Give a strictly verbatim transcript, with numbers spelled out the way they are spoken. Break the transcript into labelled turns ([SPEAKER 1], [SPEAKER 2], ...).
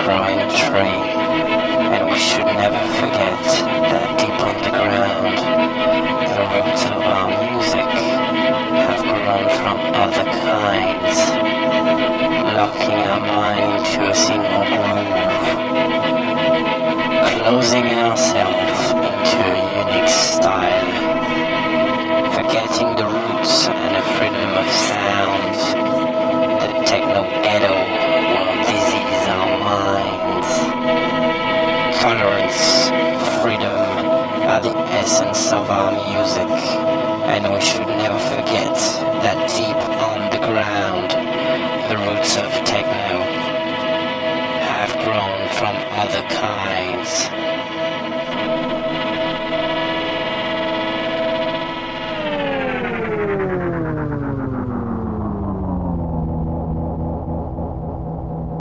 [SPEAKER 1] growing tree, and we should never forget that deep underground, the roots of our music have grown from other kinds, locking our mind into a single groove, closing ourselves into a unique style, forgetting the roots and the freedom of sound. The techno-ghetto will disease our minds. Tolerance, freedom are the essence of our music, and we should never forget that deep on the ground, the roots of techno have grown from other kinds.